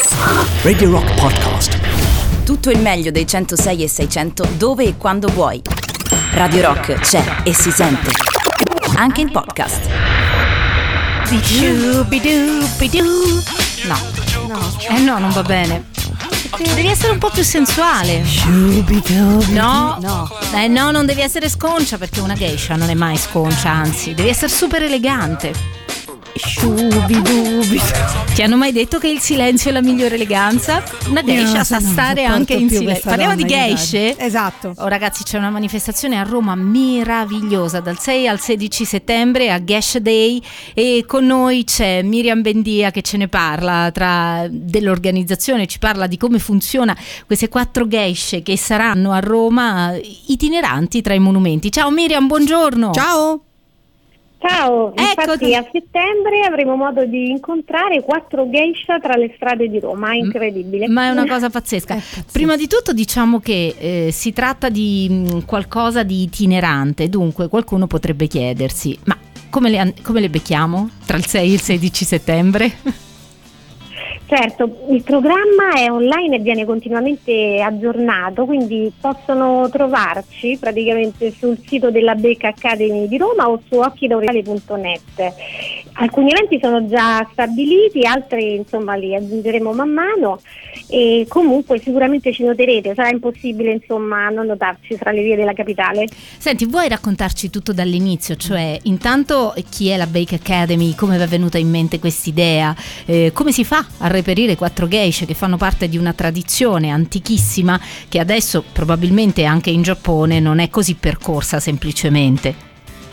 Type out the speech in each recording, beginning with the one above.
Radio Rock Podcast. Tutto il meglio dei 106 e 600 dove e quando vuoi. Radio Rock c'è e si sente anche in podcast. No, non va bene. Devi essere un po' più sensuale. No, non devi essere sconcia, perché una geisha non è mai sconcia, anzi, devi essere super elegante. Ti hanno mai detto che il silenzio è la migliore eleganza? Una geisha sa stare anche in silenzio. Parliamo di geishe? Esatto. Oh ragazzi, c'è una manifestazione a Roma meravigliosa dal 6 al 16 settembre a Geisha Day, e con noi c'è Miriam Bendia che ce ne parla dell'organizzazione, ci parla di come funziona queste 4 geishe che saranno a Roma itineranti tra i monumenti. Ciao Miriam, buongiorno. Ciao. Ciao, infatti Ecco. a settembre avremo modo di incontrare 4 geisha tra le strade di Roma, è incredibile. Ma è una cosa pazzesca. Prima di tutto diciamo che si tratta di qualcosa di itinerante, dunque qualcuno potrebbe chiedersi, ma come le becchiamo tra il 6 e il 16 settembre? Certo, il programma è online e viene continuamente aggiornato, quindi possono trovarci praticamente sul sito della Becca Academy di Roma o su occhidaureali.net. Alcuni eventi sono già stabiliti, altri insomma li aggiungeremo man mano, e comunque sicuramente ci noterete, sarà impossibile insomma non notarci fra le vie della capitale. Senti, vuoi raccontarci tutto dall'inizio, cioè intanto chi è la Becca Academy, come vi è venuta in mente quest'idea, come si fa a reperire 4 geishe che fanno parte di una tradizione antichissima che adesso probabilmente anche in Giappone non è così percorsa semplicemente?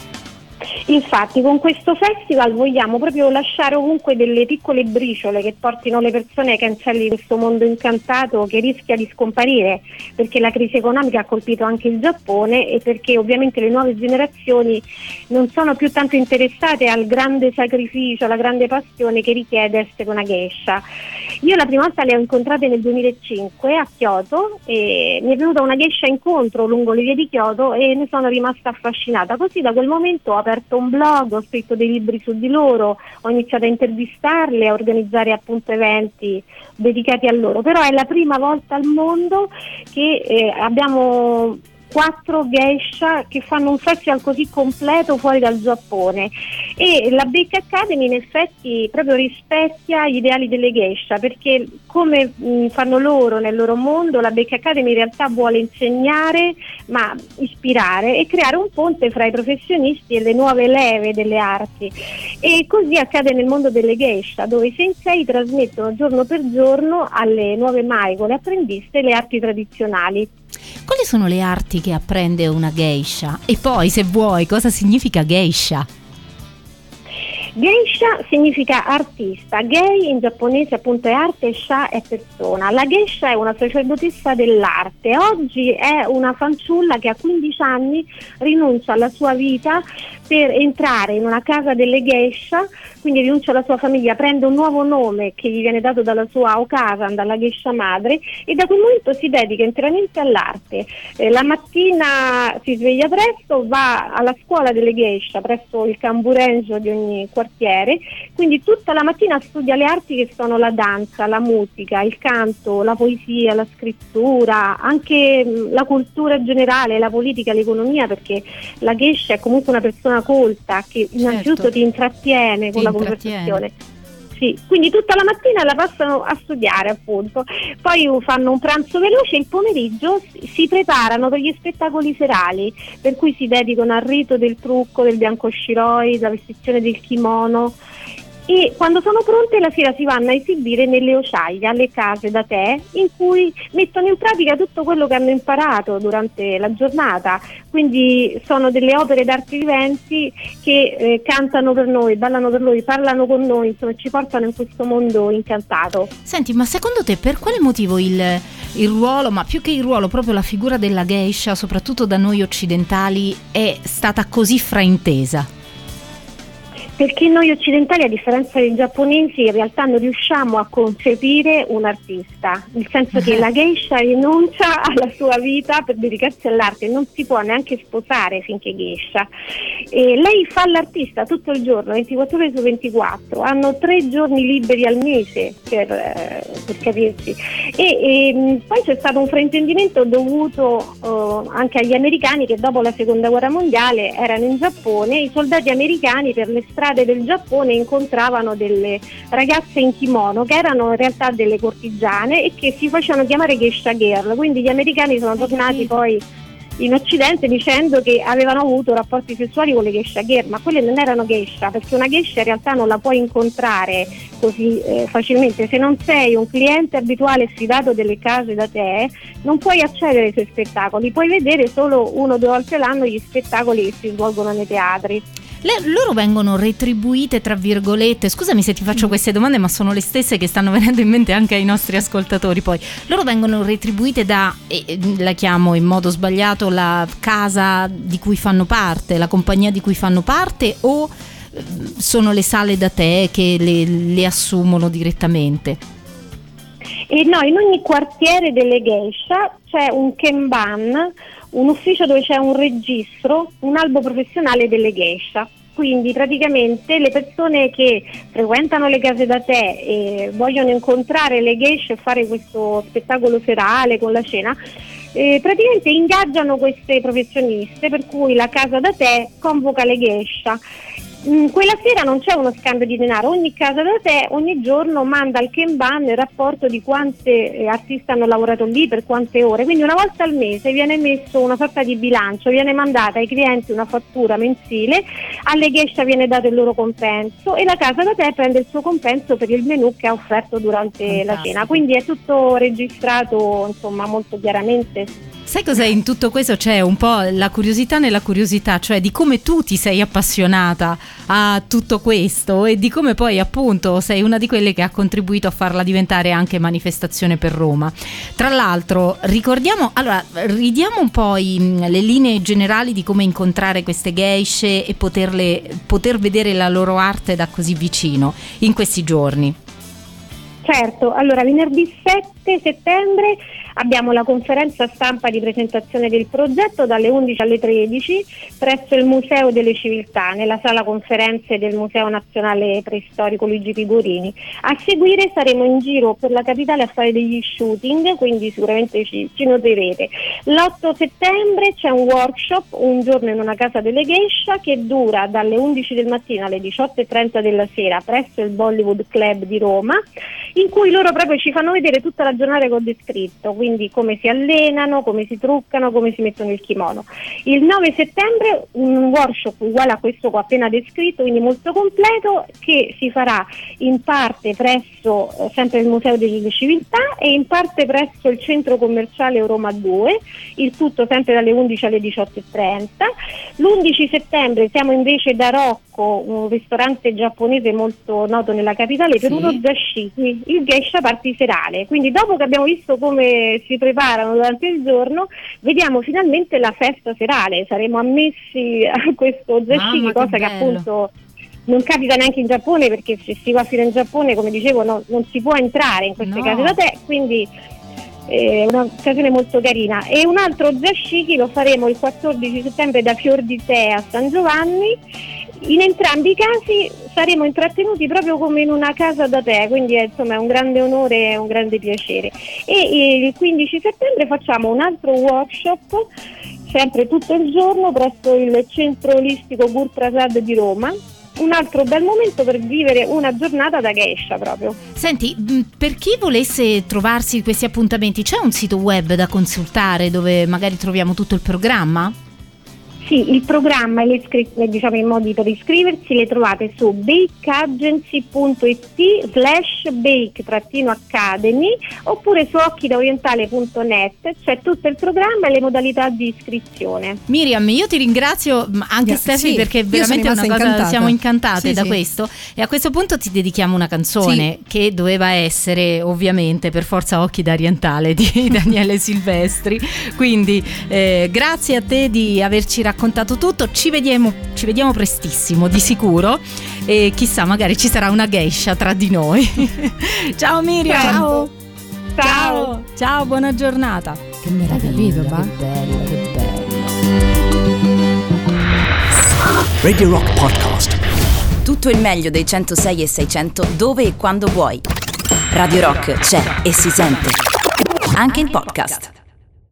Infatti con questo festival vogliamo proprio lasciare ovunque delle piccole briciole che portino le persone ai cancelli di questo mondo incantato che rischia di scomparire, perché la crisi economica ha colpito anche il Giappone e perché ovviamente le nuove generazioni non sono più tanto interessate al grande sacrificio, alla grande passione che richiede essere una geisha. Io la prima volta le ho incontrate nel 2005 a Kyoto e mi è venuta una geisha incontro lungo le vie di Kyoto e ne sono rimasta affascinata. Così da quel momento ho aperto un blog, ho scritto dei libri su di loro, ho iniziato a intervistarle, a organizzare appunto eventi dedicati a loro. Però è la prima volta al mondo che abbiamo 4 geisha che fanno un festival così completo fuori dal Giappone, e la Becca Academy in effetti proprio rispecchia gli ideali delle geisha, perché come fanno loro nel loro mondo, la Becca Academy in realtà vuole insegnare ma ispirare e creare un ponte fra i professionisti e le nuove leve delle arti, e così accade nel mondo delle geisha, dove i sensei trasmettono giorno per giorno alle nuove maiko, le apprendiste, le arti tradizionali. Quali sono le arti che apprende una geisha? E poi, se vuoi, cosa significa geisha? Geisha significa artista, gei in giapponese appunto è arte, sha è persona. La geisha è una sacerdotessa dell'arte, oggi è una fanciulla che a 15 anni rinuncia alla sua vita per entrare in una casa delle geisha, quindi rinuncia alla sua famiglia, prende un nuovo nome che gli viene dato dalla sua okasan, dalla geisha madre, e da quel momento si dedica interamente all'arte. La mattina si sveglia presto, va alla scuola delle geisha presso il Kamburenjo di ogni quartiere, quindi tutta la mattina studia le arti che sono la danza, la musica, il canto, la poesia, la scrittura, anche la cultura generale, la politica, l'economia, perché la geisha è comunque una persona colta che innanzitutto ti intrattiene con la conversazione. Sì, quindi tutta la mattina la passano a studiare appunto, poi fanno un pranzo veloce e il pomeriggio si preparano per gli spettacoli serali, per cui si dedicano al rito del trucco, del bianco shiroi, della vestizione del kimono, e quando sono pronte la sera si vanno a esibire nelle osaia, le case da tè, in cui mettono in pratica tutto quello che hanno imparato durante la giornata. Quindi sono delle opere d'arte viventi che cantano per noi, ballano per noi, parlano con noi, insomma ci portano in questo mondo incantato. Senti, ma secondo te per quale motivo il ruolo, ma più che il ruolo, proprio la figura della geisha, soprattutto da noi occidentali, è stata così fraintesa? Perché noi occidentali, a differenza dei giapponesi, in realtà non riusciamo a concepire un artista, nel senso che la geisha rinuncia alla sua vita per dedicarsi all'arte, non si può neanche sposare finché geisha. Lei fa l'artista tutto il giorno, 24 ore su 24, hanno 3 giorni liberi al mese per capirsi. Poi c'è stato un fraintendimento dovuto anche agli americani, che dopo la seconda guerra mondiale erano in Giappone. I soldati americani per le strade del Giappone incontravano delle ragazze in kimono che erano in realtà delle cortigiane e che si facevano chiamare geisha girl, quindi gli americani sono tornati poi in Occidente dicendo che avevano avuto rapporti sessuali con le geisha girl, ma quelle non erano geisha, perché una geisha in realtà non la puoi incontrare così facilmente. Se non sei un cliente abituale e fidato delle case da te, non puoi accedere ai suoi spettacoli, puoi vedere solo 1 o 2 volte l'anno gli spettacoli che si svolgono nei teatri. Loro vengono retribuite, tra virgolette, scusami se ti faccio queste domande, ma sono le stesse che stanno venendo in mente anche ai nostri ascoltatori. Poi loro vengono retribuite da, la chiamo in modo sbagliato, la casa di cui fanno parte, la compagnia di cui fanno parte, o sono le sale da te che le assumono direttamente? No, in ogni quartiere delle geisha c'è un kenban, un ufficio dove c'è un registro, un albo professionale delle geisha. Quindi praticamente le persone che frequentano le case da te e vogliono incontrare le geisha e fare questo spettacolo serale con la cena, praticamente ingaggiano queste professioniste, per cui la casa da te convoca le geisha. Quella sera non c'è uno scambio di denaro, ogni casa da te ogni giorno manda al kenban il rapporto di quante artisti hanno lavorato lì, per quante ore, quindi una volta al mese viene messo una sorta di bilancio, viene mandata ai clienti una fattura mensile, alle geisha viene dato il loro compenso e la casa da te prende il suo compenso per il menù che ha offerto durante la cena, quindi è tutto registrato, insomma, molto chiaramente. Sai cos'è in tutto questo? C'è un po' la curiosità nella curiosità, cioè di come tu ti sei appassionata a tutto questo e di come poi appunto sei una di quelle che ha contribuito a farla diventare anche manifestazione per Roma. Tra l'altro ridiamo un po' le linee generali di come incontrare queste geishe e poter vedere la loro arte da così vicino in questi giorni. Certo, allora venerdì 7 settembre abbiamo la conferenza stampa di presentazione del progetto dalle 11 alle 13 presso il Museo delle Civiltà, nella sala conferenze del Museo Nazionale Preistorico Luigi Pigorini. A seguire saremo in giro per la capitale a fare degli shooting, quindi sicuramente ci noterete. L'8 settembre c'è un workshop, un giorno in una casa delle geisha, che dura dalle 11 del mattino alle 18:30 della sera presso il Bollywood Club di Roma, in cui loro proprio ci fanno vedere tutta la giornata che ho descritto, quindi come si allenano, come si truccano, come si mettono il kimono. Il 9 settembre un workshop uguale a questo che ho appena descritto, quindi molto completo, che si farà in parte presso sempre il Museo delle Civiltà e in parte presso il centro commerciale Roma 2, il tutto sempre dalle 11 alle 18:30. L'11 settembre siamo invece da Rocco, un ristorante giapponese molto noto nella capitale, per uno zashiki, il geisha party serale. Quindi dopo che abbiamo visto come si preparano durante il giorno, vediamo finalmente la festa serale, saremo ammessi a questo zashiki, cosa che appunto non capita neanche in Giappone, perché se si va fino in Giappone, come dicevo, non si può entrare in queste case da te, quindi è un'occasione molto carina. E un altro zashiki lo faremo il 14 settembre da Fior di Te a San Giovanni. In entrambi i casi saremo intrattenuti proprio come in una casa da te, quindi è un grande onore e un grande piacere. E il 15 settembre facciamo un altro workshop, sempre tutto il giorno, presso il centro olistico Gur Prasad di Roma. Un altro bel momento per vivere una giornata da geisha proprio. Senti, per chi volesse trovarsi questi appuntamenti, c'è un sito web da consultare dove magari troviamo tutto il programma? Sì, il programma e i modi per iscriversi li trovate su bakeagency.it/bake-academy oppure su occhidaorientale.net, c'è tutto il programma e le modalità di iscrizione. Miriam, io ti ringrazio, anche Steffi, perché veramente è una cosa, siamo incantate da questo, e a questo punto ti dedichiamo una canzone che doveva essere ovviamente per forza Occhi da Orientale di Daniele Silvestri, quindi grazie a te di averci raccontato raccontato tutto. Ci vediamo prestissimo, di sicuro. E chissà, magari ci sarà una geisha tra di noi. Ciao Miriam. Ciao, buona giornata. Che meraviglia, che bello, che bello. Radio Rock Podcast. Tutto il meglio dei 106 e 600 dove e quando vuoi. Radio Rock c'è e si sente. Anche in podcast.